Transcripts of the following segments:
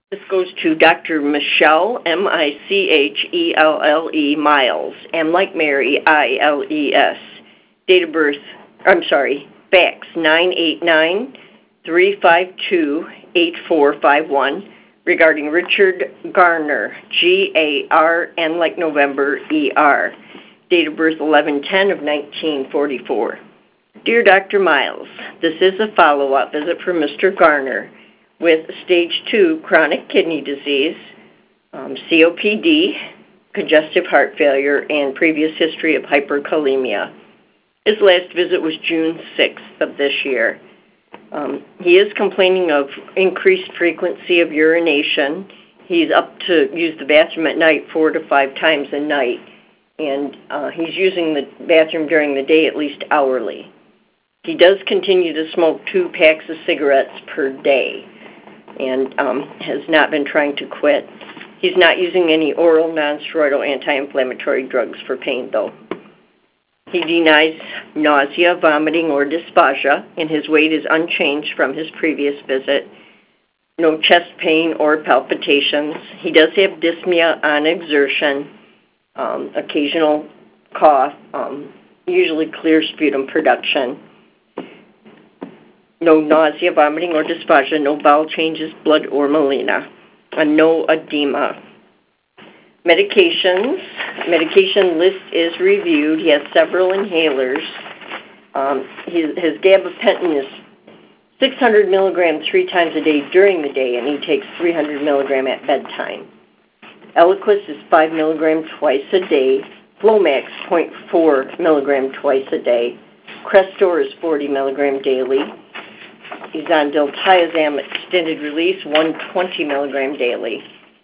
This goes to Dr. Michelle, Michelle Miles, M like Mary, ILES. Date of birth, fax 989-352-8451 regarding Richard Garner, Garn like November, ER. Date of birth 11/10 of 1944. Dear Dr. Miles, this is a follow-up visit for Mr. Garner with stage 2 chronic kidney disease, COPD, congestive heart failure, and previous history of hyperkalemia. His last visit was June 6th of this year. He is complaining of increased frequency of urination. He's up to use the bathroom at night 4 to 5 times a night, and he's using the bathroom during the day at least hourly. He does continue to smoke 2 packs of cigarettes per day and has not been trying to quit. He's not using any oral non-steroidal anti-inflammatory drugs for pain, though. He denies nausea, vomiting, or dysphagia, and his weight is unchanged from his previous visit. No chest pain or palpitations. He does have dyspnea on exertion, occasional cough, usually clear sputum production. No nausea, vomiting, or dysphagia, no bowel changes, blood, or melena, and no edema. Medication list is reviewed. He has several inhalers. His gabapentin is 600 milligrams 3 times a day during the day, and he takes 300 milligrams at bedtime. Eliquis is 5 milligrams twice a day. Flomax, 0.4 milligrams twice a day. Crestor is 40 milligrams daily. He's on diltiazem extended release, 120 milligrams daily.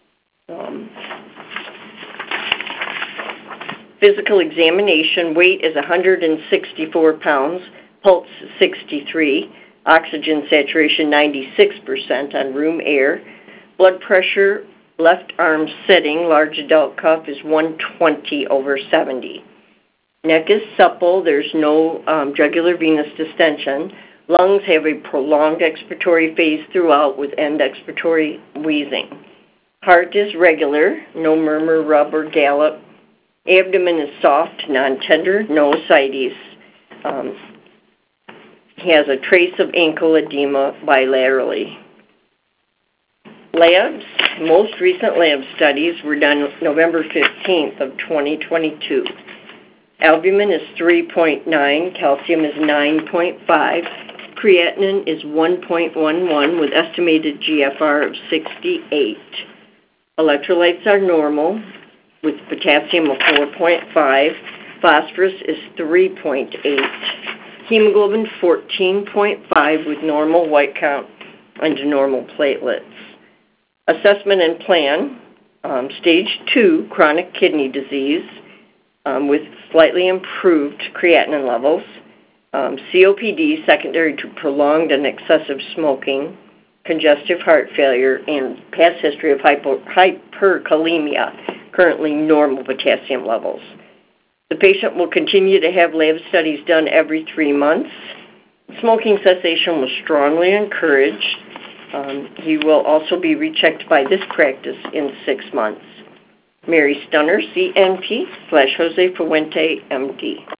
Physical examination, weight is 164 pounds, pulse 63, oxygen saturation 96% on room air. Blood pressure, left arm sitting, large adult cuff is 120/70. Neck is supple, there's no jugular venous distension. Lungs have a prolonged expiratory phase throughout with end expiratory wheezing. Heart is regular, no murmur, rub, or gallop. Abdomen is soft, non-tender, no ascites. He has a trace of ankle edema bilaterally. Labs, most recent lab studies were done November 15th of 2022. Albumin is 3.9, calcium is 9.5, creatinine is 1.11 with estimated GFR of 68. Electrolytes are normal with potassium of 4.5, phosphorus is 3.8, hemoglobin 14.5 with normal white count and normal platelets. Assessment and plan, stage 2 chronic kidney disease with slightly improved creatinine levels, COPD secondary to prolonged and excessive smoking, congestive heart failure, and past history of hyperkalemia, currently normal potassium levels. The patient will continue to have lab studies done every 3 months. Smoking cessation was strongly encouraged. He will also be rechecked by this practice in 6 months. Mary Stunner, CNP /Jose Fuente, MD.